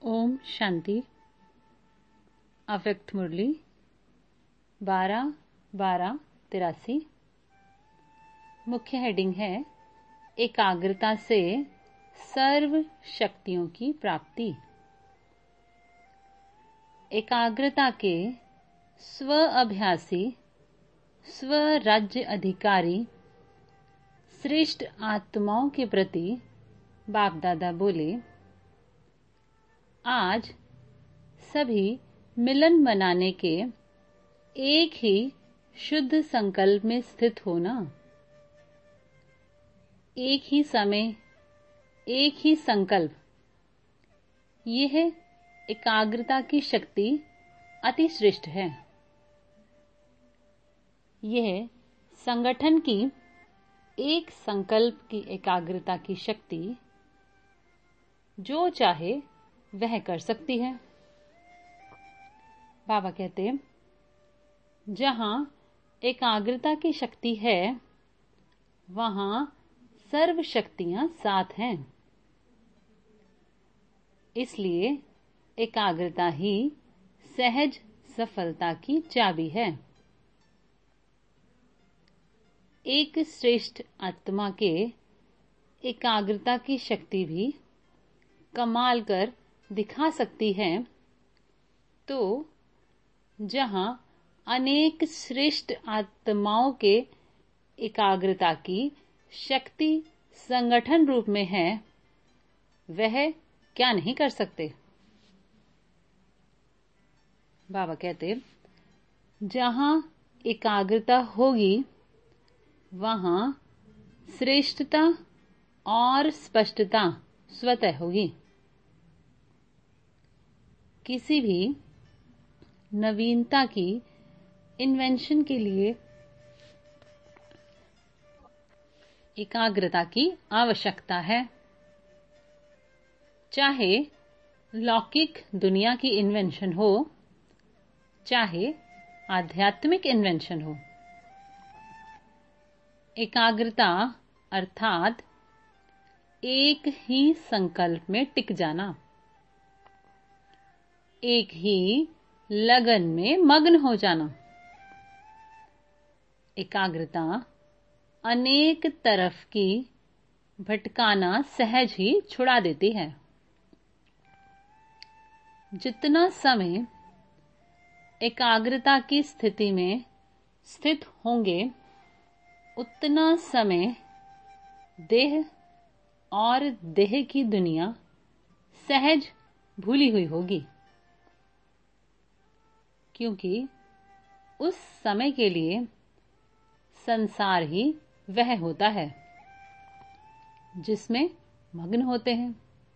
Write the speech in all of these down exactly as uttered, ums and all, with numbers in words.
ओम शांति। अव्यक्त मुरली बारह बारह तिरासी। मुख्य हेडिंग है एकाग्रता से सर्व शक्तियों की प्राप्ति। एकाग्रता के स्व अभ्यासी स्व राज्य अधिकारी श्रेष्ठ आत्माओं के प्रति बाप दादा बोले, आज सभी मिलन मनाने के एक ही शुद्ध संकल्प में स्थित होना, एक ही समय, एक ही संकल्प, यह एकाग्रता की शक्ति अति श्रेष्ठ है। यह संगठन की एक संकल्प की एकाग्रता की शक्ति जो चाहे वह कर सकती है। बाबा कहते, जहां एकाग्रता की शक्ति है वहां सर्व शक्तियां साथ हैं। इसलिए एकाग्रता ही सहज सफलता की चाबी है। एक श्रेष्ठ आत्मा के एकाग्रता की शक्ति भी कमाल कर दिखा सकती है, तो जहां अनेक श्रेष्ठ आत्माओं के एकाग्रता की शक्ति संगठन रूप में है, वह क्या नहीं कर सकते। बाबा कहते, जहां एकाग्रता होगी वहां श्रेष्ठता और स्पष्टता स्वतः होगी। किसी भी नवीनता की इन्वेंशन के लिए एकाग्रता की आवश्यकता है। चाहे लौकिक दुनिया की इन्वेंशन हो, चाहे आध्यात्मिक इन्वेंशन हो। एकाग्रता अर्थात एक ही संकल्प में टिक जाना, एक ही लगन में मग्न हो जाना। एकाग्रता अनेक तरफ की भटकाना सहज ही छुड़ा देती है। जितना समय एकाग्रता की स्थिति में स्थित होंगे, उतना समय देह और देह की दुनिया सहज भूली हुई होगी, क्योंकि उस समय के लिए संसार ही वह होता है जिसमें मग्न होते हैं।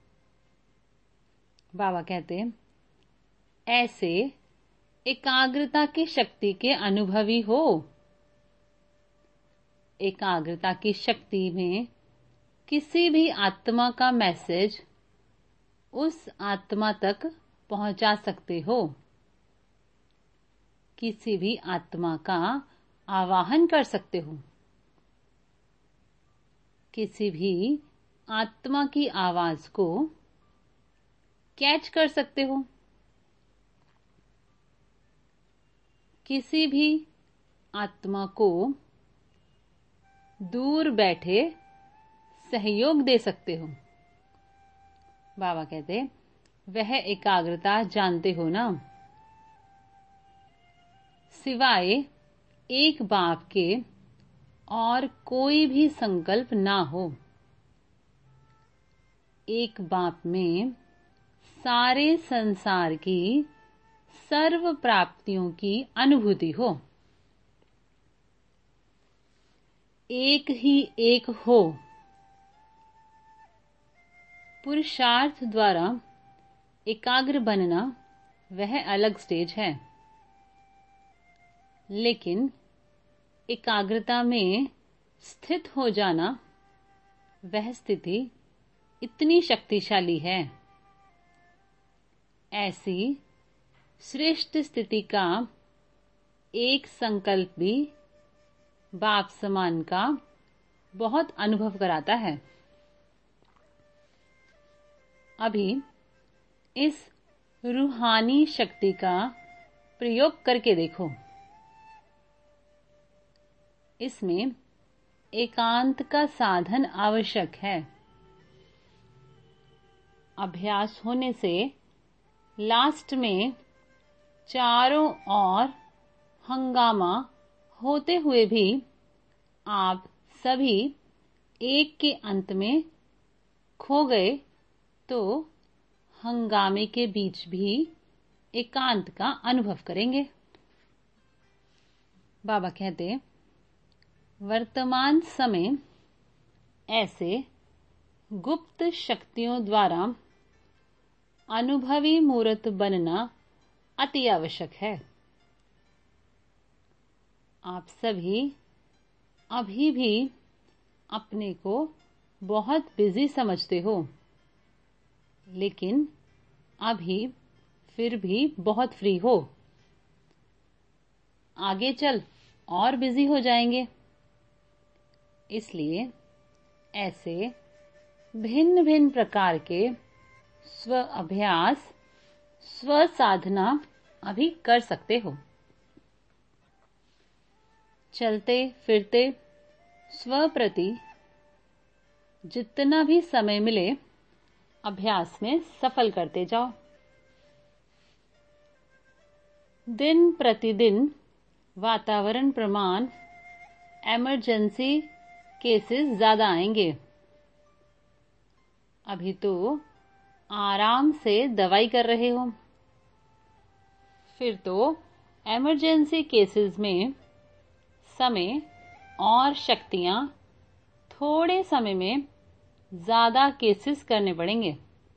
बाबा कहते, ऐसे एकाग्रता की शक्ति के अनुभवी हो। एकाग्रता की शक्ति में किसी भी आत्मा का मैसेज उस आत्मा तक पहुंचा सकते हो। किसी भी आत्मा का आवाहन कर सकते हो। किसी भी आत्मा की आवाज को कैच कर सकते हो। किसी भी आत्मा को दूर बैठे सहयोग दे सकते हो। बाबा कहते, वह एकाग्रता जानते हो ना। सिवाय एक बाप के और कोई भी संकल्प ना हो। एक बाप में सारे संसार की सर्व प्राप्तियों की अनुभूति हो। एक ही एक हो। पुरुषार्थ द्वारा एकाग्र बनना वह अलग स्टेज है, लेकिन एकाग्रता में स्थित हो जाना, वह स्थिति इतनी शक्तिशाली है। ऐसी श्रेष्ठ स्थिति का एक संकल्प भी बाप समान का बहुत अनुभव कराता है। अभी इस रूहानी शक्ति का प्रयोग करके देखो। इसमें एकांत का साधन आवश्यक है। अभ्यास होने से लास्ट में चारों ओर हंगामा होते हुए भी आप सभी एक के अंत में खो गए तो हंगामे के बीच भी एकांत का अनुभव करेंगे। बाबा कहते, वर्तमान समय ऐसे गुप्त शक्तियों द्वारा अनुभवी मूर्त बनना अति आवश्यक है। आप सभी अभी भी अपने को बहुत बिजी समझते हो, लेकिन अभी फिर भी बहुत फ्री हो। आगे चल और बिजी हो जाएंगे। इसलिए ऐसे भिन्न भिन्न प्रकार के स्व अभ्यास, स्व साधना अभी कर सकते हो। चलते फिरते स्व प्रति जितना भी समय मिले अभ्यास में सफल करते जाओ। दिन प्रतिदिन वातावरण प्रमाण इमरजेंसी केसेस ज्यादा आएंगे। अभी तो आराम से दवाई कर रहे हो, फिर तो इमरजेंसी केसेस में समय और शक्तियां थोड़े समय में ज्यादा केसेस करने पड़ेंगे।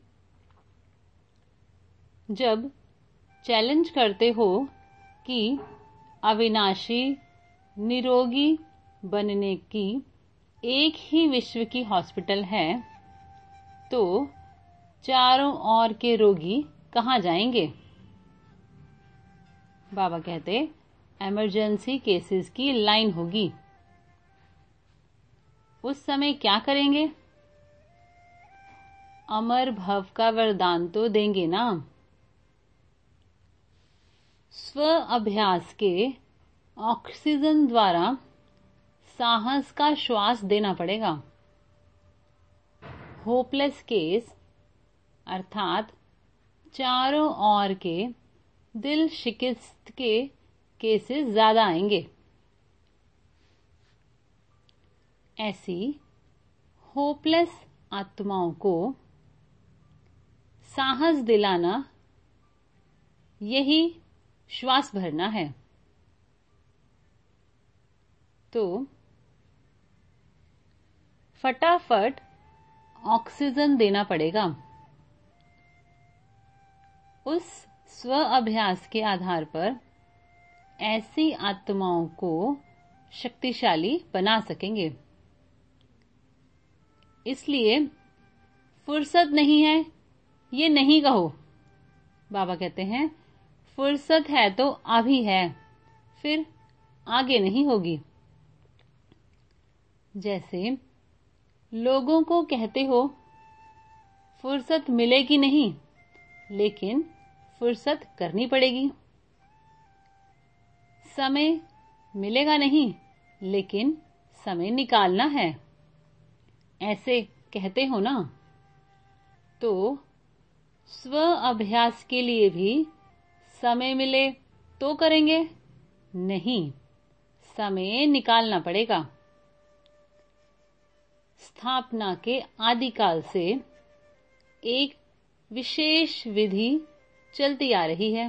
जब चैलेंज करते हो कि अविनाशी निरोगी बनने की एक ही विश्व की हॉस्पिटल है, तो चारों ओर के रोगी कहां जाएंगे? बाबा कहते, इमरजेंसी केसेस की लाइन होगी। उस समय क्या करेंगे? अमर भव का वरदान तो देंगे ना। स्व अभ्यास के ऑक्सीजन द्वारा साहस का श्वास देना पड़ेगा। होपलेस केस अर्थात चारों ओर के दिल शिकस्त के केसेस ज्यादा आएंगे। ऐसी होपलेस आत्माओं को साहस दिलाना, यही श्वास भरना है। तो फटाफट ऑक्सीजन देना पड़ेगा। उस स्व अभ्यास के आधार पर ऐसी आत्माओं को शक्तिशाली बना सकेंगे। इसलिए फुर्सत नहीं है ये नहीं कहो। बाबा कहते हैं, फुर्सत है तो अभी है, फिर आगे नहीं होगी। जैसे लोगों को कहते हो फुर्सत मिलेगी नहीं, लेकिन फुर्सत करनी पड़ेगी। समय मिलेगा नहीं, लेकिन समय निकालना है, ऐसे कहते हो ना। तो स्व अभ्यास के लिए भी समय मिले तो करेंगे? नहीं, समय निकालना पड़ेगा। स्थापना के आदिकाल से एक विशेष विधि चलती आ रही है।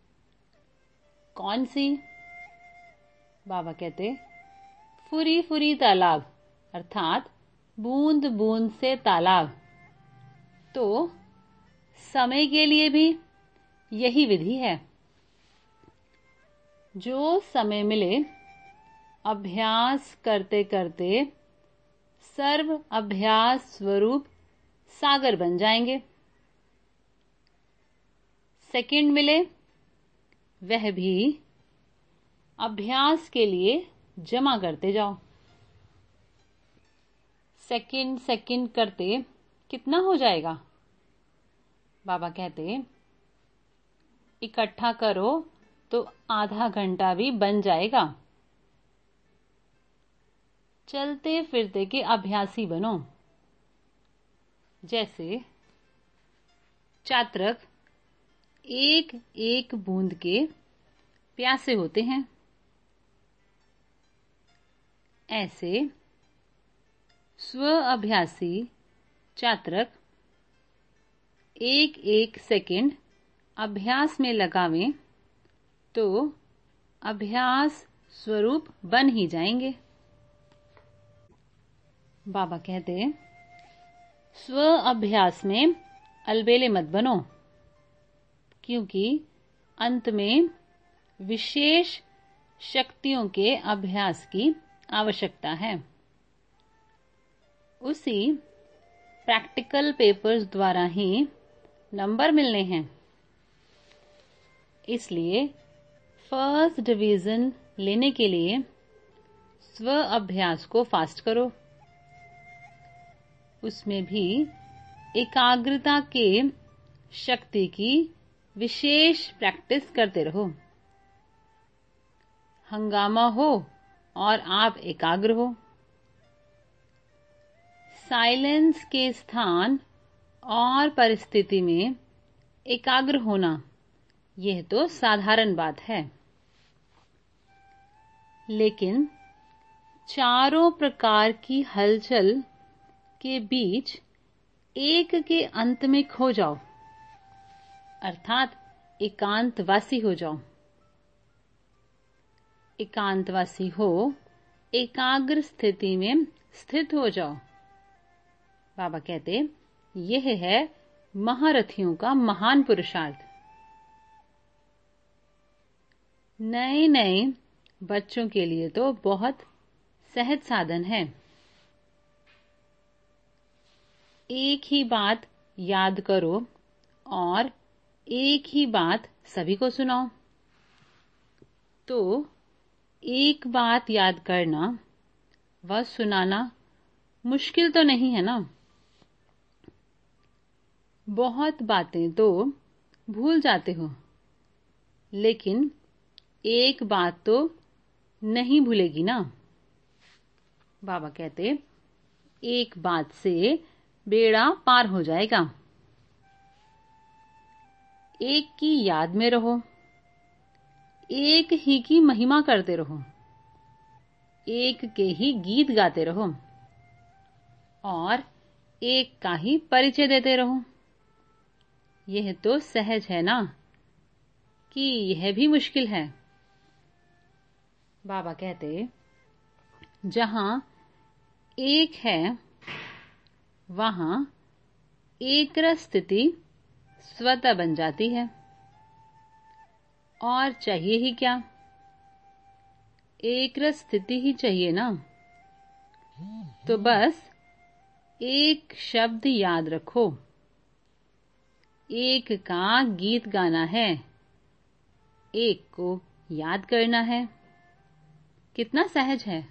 कौन सी? बाबा कहते, फुरी फुरी तालाब अर्थात बूंद बूंद से तालाब। तो समय के लिए भी यही विधि है। जो समय मिले अभ्यास करते करते सर्व अभ्यास स्वरूप सागर बन जाएंगे। सेकंड मिले वह भी अभ्यास के लिए जमा करते जाओ। सेकंड सेकंड करते कितना हो जाएगा? बाबा कहते, इकट्ठा करो तो आधा घंटा भी बन जाएगा। चलते फिरते के अभ्यासी बनो। जैसे चातक एक एक बूंद के प्यासे होते हैं, ऐसे स्व अभ्यासी चातक एक एक सेकंड अभ्यास में लगावें तो अभ्यास स्वरूप बन ही जाएंगे। बाबा कहते, स्व अभ्यास में अलबेले मत बनो, क्योंकि अंत में विशेष शक्तियों के अभ्यास की आवश्यकता है। उसी प्रैक्टिकल पेपर्स द्वारा ही नंबर मिलने हैं। इसलिए फर्स्ट डिवीजन लेने के लिए स्व अभ्यास को फास्ट करो। उसमें भी एकाग्रता के शक्ति की विशेष प्रैक्टिस करते रहो। हंगामा हो और आप एकाग्र हो। साइलेंस के स्थान और परिस्थिति में एकाग्र होना, यह तो साधारण बात है, लेकिन चारों प्रकार की हलचल के बीच एक के अंत में खो जाओ, अर्थात एकांतवासी हो जाओ। एकांतवासी हो, एकाग्र स्थिति में स्थित हो जाओ। बाबा कहते, यह है महारथियों का महान पुरुषार्थ। नए नए बच्चों के लिए तो बहुत सहज साधन है। एक ही बात याद करो और एक ही बात सभी को सुनाओ। तो एक बात याद करना व सुनाना मुश्किल तो नहीं है ना। बहुत बातें तो भूल जाते हो, लेकिन एक बात तो नहीं भूलेगी ना। बाबा कहते, एक बात से बेड़ा पार हो जाएगा। एक की याद में रहो, एक ही की महिमा करते रहो, एक के ही गीत गाते रहो और एक का ही परिचय देते रहो। यह तो सहज है ना, कि यह भी मुश्किल है। बाबा कहते, जहां एक है वहां एक रस स्थिति स्वतः बन जाती है। और चाहिए ही क्या, एक रस स्थिति ही चाहिए ना। तो बस एक शब्द याद रखो, एक का गीत गाना है, एक को याद करना है। कितना सहज है।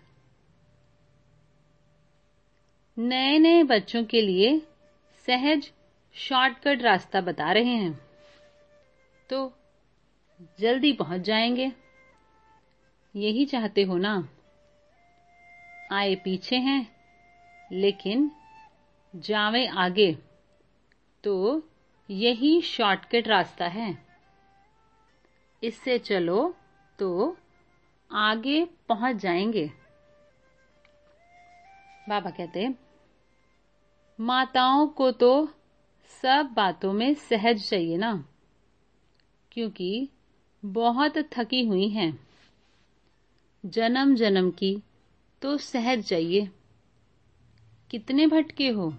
नए नए बच्चों के लिए सहज शॉर्टकट रास्ता बता रहे हैं, तो जल्दी पहुंच जाएंगे। यही चाहते हो ना। आए पीछे हैं, लेकिन जावे आगे, तो यही शॉर्टकट रास्ता है। इससे चलो तो आगे पहुंच जाएंगे। बाबा कहते, माताओं को तो सब बातों में सहज चाहिए ना, क्योंकि बहुत थकी हुई हैं। जन्म जन्म की तो सहज चाहिए। कितने भटके हो,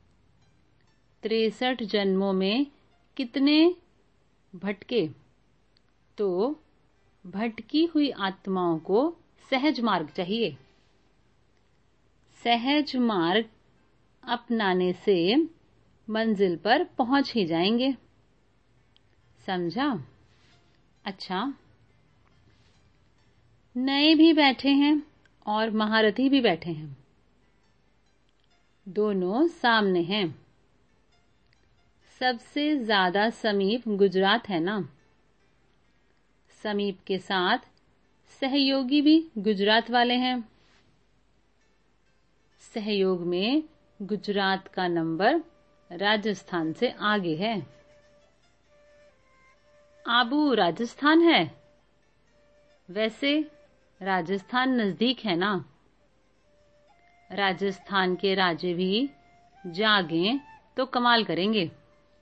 तिरसठ जन्मों में कितने भटके। तो भटकी हुई आत्माओं को सहज मार्ग चाहिए। सहज मार्ग अपनाने से मंजिल पर पहुंच ही जाएंगे। समझा? अच्छा, नए भी बैठे हैं और महारथी भी बैठे हैं। दोनों सामने हैं। सबसे ज्यादा समीप गुजरात है ना। समीप के साथ सहयोगी भी गुजरात वाले हैं। सहयोग में गुजरात का नंबर राजस्थान से आगे है। आबू राजस्थान है। वैसे राजस्थान नजदीक है ना। राजस्थान के राजे भी जागें तो कमाल करेंगे।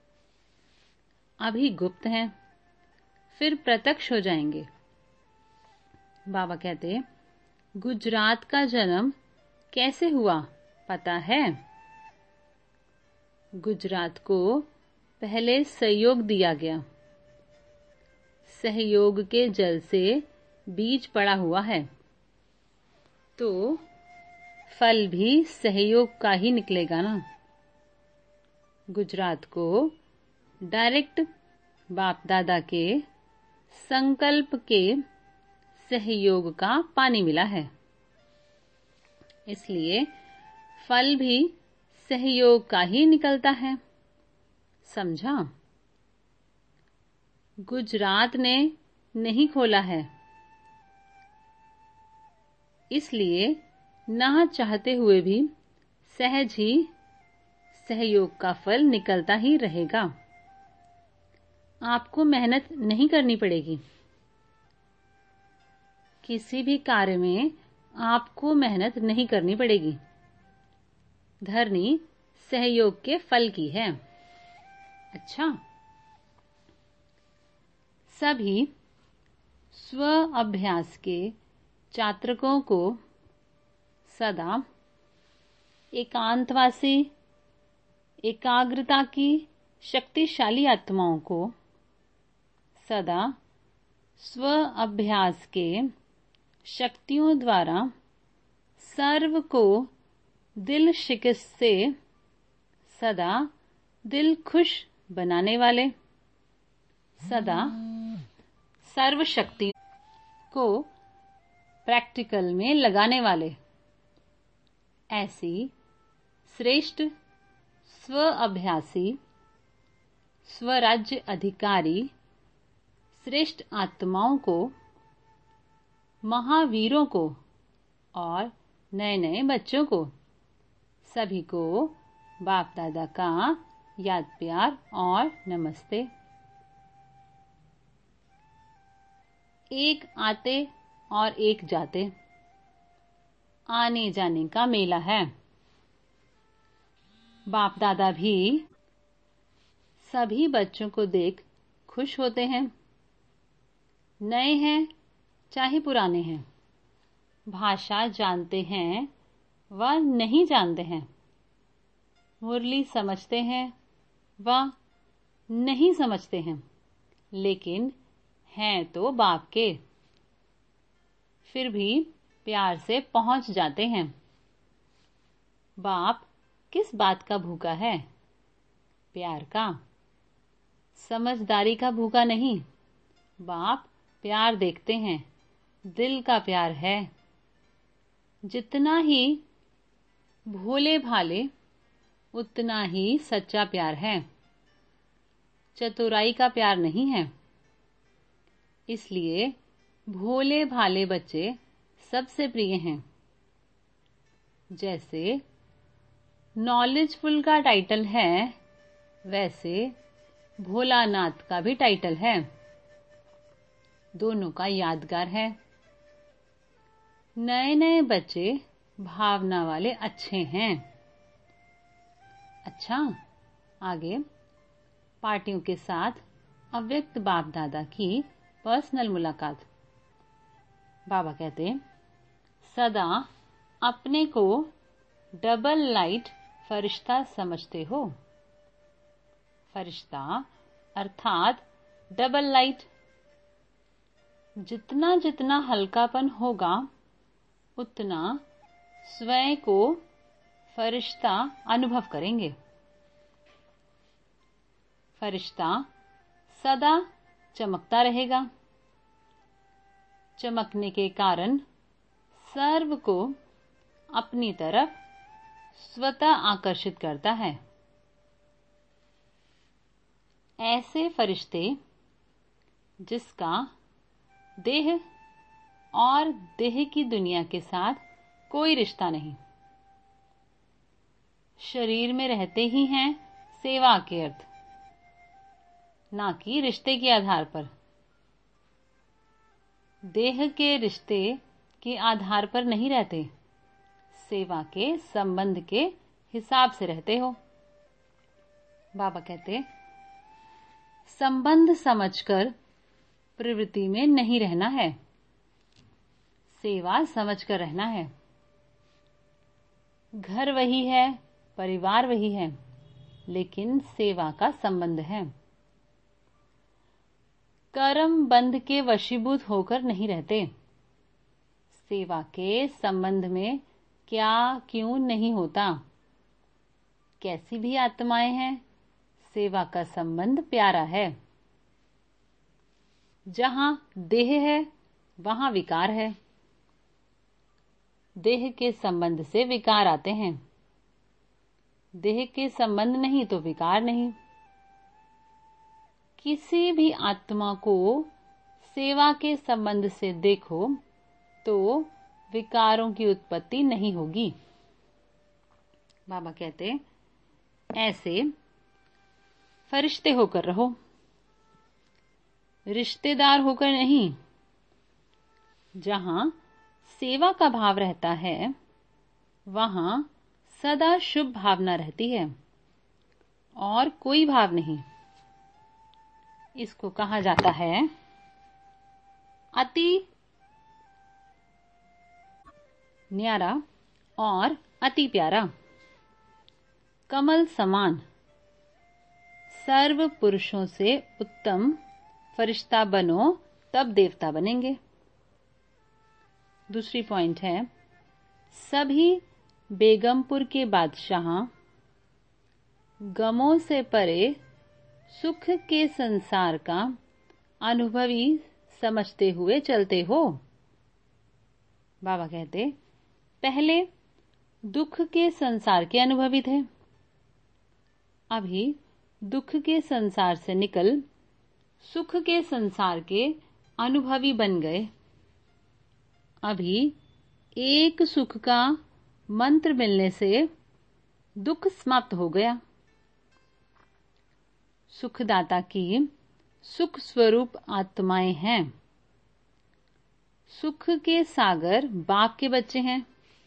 अभी गुप्त हैं, फिर प्रत्यक्ष हो जाएंगे। बाबा कहते, गुजरात का जन्म कैसे हुआ पता है? गुजरात को पहले सहयोग दिया गया। सहयोग के जल से बीज पड़ा हुआ है, तो फल भी सहयोग का ही निकलेगा ना। गुजरात को डायरेक्ट बाप दादा के संकल्प के सहयोग का पानी मिला है, इसलिए फल भी सहयोग का ही निकलता है। समझा? गुजरात ने नहीं खोला है, इसलिए ना चाहते हुए भी सहज ही सहयोग का फल निकलता ही रहेगा। आपको मेहनत नहीं करनी पड़ेगी। किसी भी कार्य में आपको मेहनत नहीं करनी पड़ेगी। धरनी सहयोग के फल की है। अच्छा, सभी स्व अभ्यास के छात्रकों को सदा एकांतवासी, एकाग्रता की शक्तिशाली आत्माओं को सदा स्व अभ्यास के शक्तियों द्वारा सर्व को दिल शिकस्त से सदा दिल खुश बनाने वाले, सदा सर्व शक्ति को प्रैक्टिकल में लगाने वाले, ऐसी श्रेष्ठ स्व अभ्यासी, स्वराज्य अधिकारी श्रेष्ठ आत्माओं को, महावीरों को और नए नए बच्चों को, सभी को बाप दादा का याद प्यार और नमस्ते। एक आते और एक जाते, आने जाने का मेला है। बाप दादा भी सभी बच्चों को देख खुश होते हैं। नए हैं चाहे पुराने हैं, भाषा जानते हैं व नहीं जानते हैं, मुरली समझते हैं व नहीं समझते हैं, लेकिन हैं तो बाप के, फिर भी प्यार से पहुंच जाते हैं। बाप किस बात का भूखा है? प्यार का, समझदारी का भूखा नहीं। बाप प्यार देखते हैं, दिल का प्यार है। जितना ही भोले भाले उतना ही सच्चा प्यार है, चतुराई का प्यार नहीं है। इसलिए भोले भाले बच्चे सबसे प्रिय हैं। जैसे नॉलेजफुल का टाइटल है, वैसे भोलानाथ का भी टाइटल है। दोनों का यादगार है। नए नए बच्चे भावना वाले अच्छे हैं। अच्छा, आगे पार्टियों के साथ अव्यक्त बाप दादा की पर्सनल मुलाकात। बाबा कहते, सदा अपने को डबल लाइट फरिश्ता समझते हो। फरिश्ता अर्थात डबल लाइट। जितना जितना हल्कापन होगा, उतना स्वयं को फरिश्ता अनुभव करेंगे। फरिश्ता सदा चमकता रहेगा। चमकने के कारण सर्व को अपनी तरफ स्वतः आकर्षित करता है। ऐसे फरिश्ते जिसका देह और देह की दुनिया के साथ कोई रिश्ता नहीं, शरीर में रहते ही हैं सेवा के अर्थ, ना कि रिश्ते के आधार पर। देह के रिश्ते के आधार पर नहीं रहते, सेवा के संबंध के हिसाब से रहते हो। बाबा कहते, संबंध समझकर प्रवृत्ति में नहीं रहना है, सेवा समझकर रहना है। घर वही है, परिवार वही है, लेकिन सेवा का संबंध है। कर्म बंध के वशीभूत होकर नहीं रहते, सेवा के संबंध में क्या क्यों नहीं होता। कैसी भी आत्माएं हैं, सेवा का संबंध प्यारा है। जहां देह है वहां विकार है, देह के संबंध से विकार आते हैं, देह के संबंध नहीं तो विकार नहीं। किसी भी आत्मा को सेवा के संबंध से देखो तो विकारों की उत्पत्ति नहीं होगी। बाबा कहते, ऐसे फरिश्ते होकर रहो, रिश्तेदार होकर नहीं। जहां सेवा का भाव रहता है वहां सदा शुभ भावना रहती है और कोई भाव नहीं। इसको कहा जाता है अति न्यारा और अति प्यारा। कमल समान सर्व पुरुषों से उत्तम फरिश्ता बनो, तब देवता बनेंगे। दूसरी पॉइंट है, सभी बेगमपुर के बादशाह गमों से परे सुख के संसार का अनुभवी समझते हुए चलते हो। बाबा कहते, पहले दुख के संसार के अनुभवी थे, अभी दुख के संसार से निकल सुख के संसार के अनुभवी बन गए। अभी एक सुख का मंत्र मिलने से दुख समाप्त हो गया। सुखदाता की सुख स्वरूप आत्माएं हैं। सुख के सागर बाप के बच्चे हैं।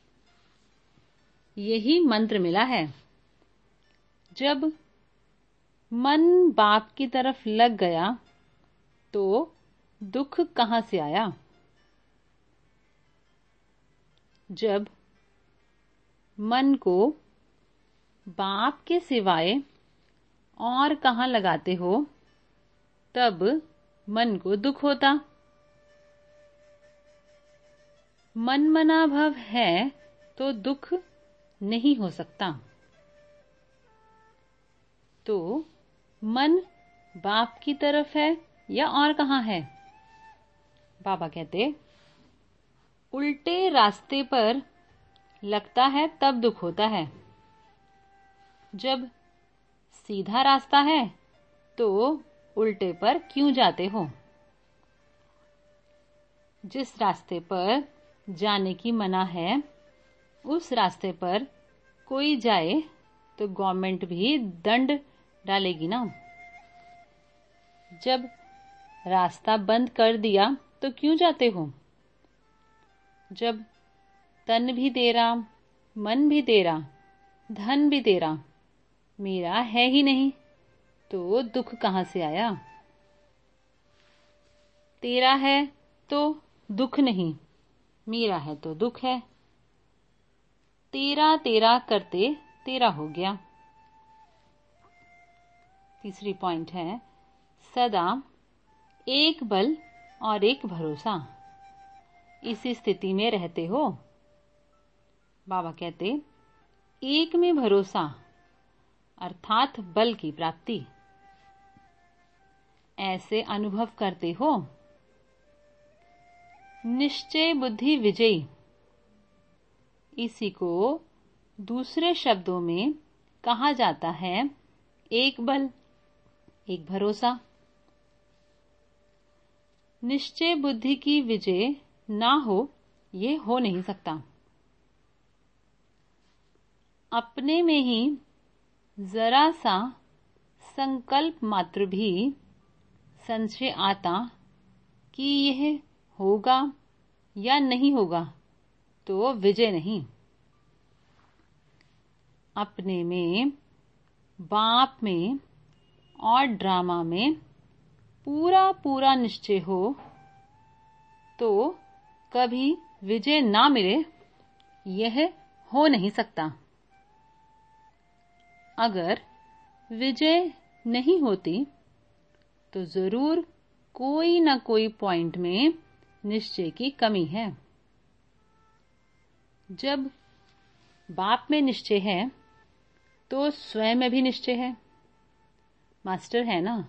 यही मंत्र मिला है। जब मन बाप की तरफ लग गया तो दुख कहां से आया। जब मन को बाप के सिवाय और कहां लगाते हो तब मन को दुख होता। मन मना भव है तो दुख नहीं हो सकता। तो मन बाप की तरफ है या और कहां है। बाबा कहते, उल्टे रास्ते पर लगता है तब दुख होता है। जब सीधा रास्ता है तो उल्टे पर क्यों जाते हो। जिस रास्ते पर जाने की मना है उस रास्ते पर कोई जाए तो गवर्नमेंट भी दंड डालेगी ना। जब रास्ता बंद कर दिया तो क्यों जाते हो। जब तन भी तेरा, मन भी तेरा, धन भी तेरा, मेरा है ही नहीं तो दुख कहां से आया। तेरा है तो दुख नहीं, मेरा है तो दुख है। तेरा तेरा करते तेरा हो गया। तीसरी पॉइंट है, सदा एक बल और एक भरोसा, इसी स्थिति में रहते हो। बाबा कहते, एक में भरोसा अर्थात बल की प्राप्ति, ऐसे अनुभव करते हो। निश्चय बुद्धि विजयी, इसी को दूसरे शब्दों में कहा जाता है एक बल। एक भरोसा। निश्चय बुद्धि की विजय ना हो, ये हो नहीं सकता। अपने में ही जरा सा संकल्प मात्र भी संशय आता कि यह होगा या नहीं होगा, तो विजय नहीं। अपने में, बाप में और ड्रामा में पूरा पूरा निश्चय हो तो कभी विजय ना मिले, यह हो नहीं सकता। अगर विजय नहीं होती तो जरूर कोई न कोई पॉइंट में निश्चय की कमी है। जब बाप में निश्चय है तो स्वयं में भी निश्चय है। मास्टर है ना।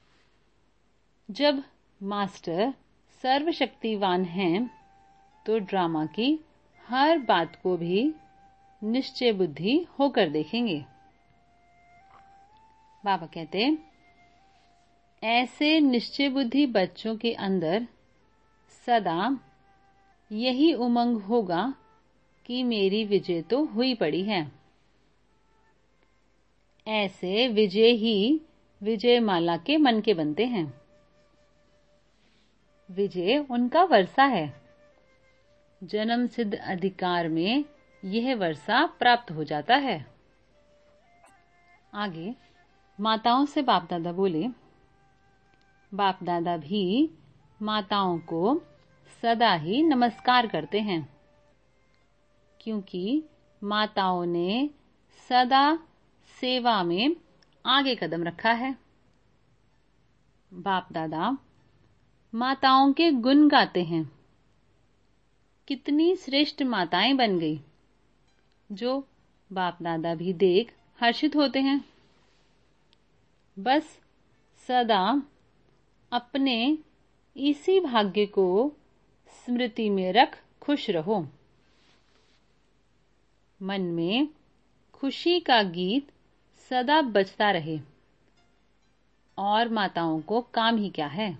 जब मास्टर सर्वशक्तिवान हैं तो ड्रामा की हर बात को भी निश्चय बुद्धि होकर देखेंगे। बाबा कहते, ऐसे निश्चय बुद्धि बच्चों के अंदर सदा यही उमंग होगा कि मेरी विजय तो हुई पड़ी है। ऐसे विजय ही विजय माला के मन के बनते हैं। विजय उनका वर्षा है। जन्म सिद्ध अधिकार में यह वर्षा प्राप्त हो जाता है। आगे माताओं से बाप दादा बोले, बाप दादा भी माताओं को सदा ही नमस्कार करते हैं, क्योंकि माताओं ने सदा सेवा में आगे कदम रखा है। बाप दादा माताओं के गुण गाते हैं। कितनी श्रेष्ठ माताएं बन गई, जो बाप दादा भी देख हर्षित होते हैं। बस सदा अपने इसी भाग्य को स्मृति में रख खुश रहो। मन में खुशी का गीत सदा बजता रहे। और माताओं को काम ही क्या है।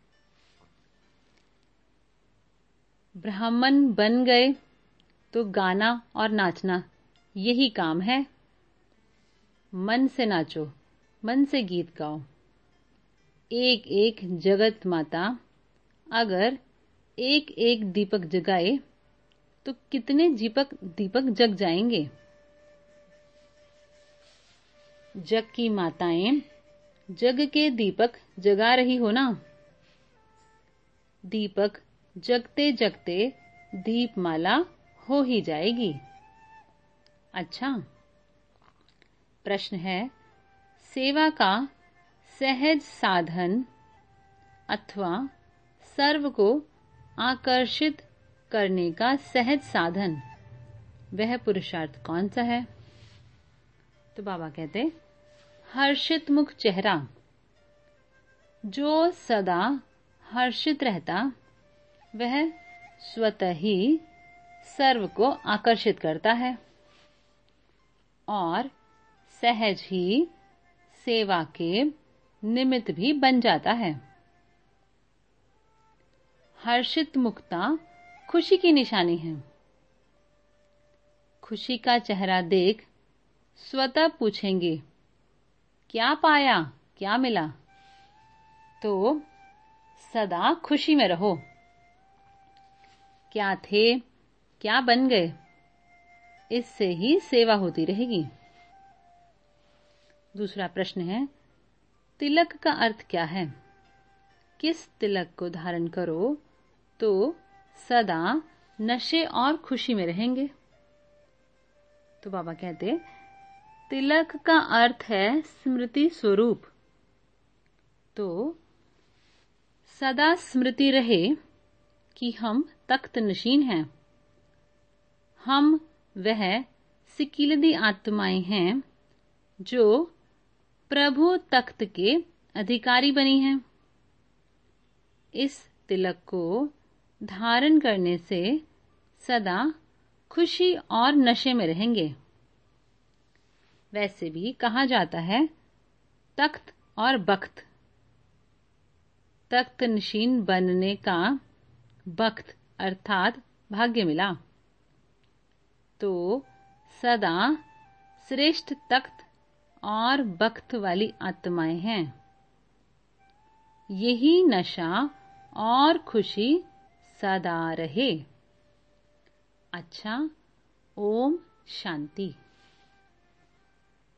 ब्राह्मण बन गए तो गाना और नाचना यही काम है। मन से नाचो, मन से गीत गाओ। एक एक जगत माता अगर एक एक दीपक जगाए तो कितने दीपक दीपक जग जाएंगे। जग की माताएं जग के दीपक जगा रही हो ना। दीपक जगते जगते दीपमाला हो ही जाएगी। अच्छा, प्रश्न है, सेवा का सहज साधन अथवा सर्व को आकर्षित करने का सहज साधन, वह पुरुषार्थ कौन सा है? तो बाबा कहते, हर्षित मुख चेहरा। जो सदा हर्षित रहता वह स्वतः ही सर्व को आकर्षित करता है और सहज ही सेवा के निमित्त भी बन जाता है। हर्षित मुखता खुशी की निशानी है। खुशी का चेहरा देख स्वतः पूछेंगे, क्या पाया, क्या मिला? तो सदा खुशी में रहो। क्या थे, क्या बन गए, इससे ही सेवा होती रहेगी। दूसरा प्रश्न है, तिलक का अर्थ क्या है? किस तिलक को धारण करो तो सदा नशे और खुशी में रहेंगे? तो बाबा कहते, तिलक का अर्थ है स्मृति स्वरूप। तो सदा स्मृति रहे कि हम तख्त नशीन हैं। हम वह सिकिलदी आत्माएं हैं जो प्रभु तख्त के अधिकारी बनी हैं। इस तिलक को धारण करने से सदा खुशी और नशे में रहेंगे। वैसे भी कहा जाता है, तख्त और बख्त, तख्त नशीन बनने का बख्त अर्थात भाग्य मिला। तो सदा श्रेष्ठ तख्त और बख्त वाली आत्माएं हैं। यही नशा और खुशी सदा रहे। अच्छा, ओम शांति।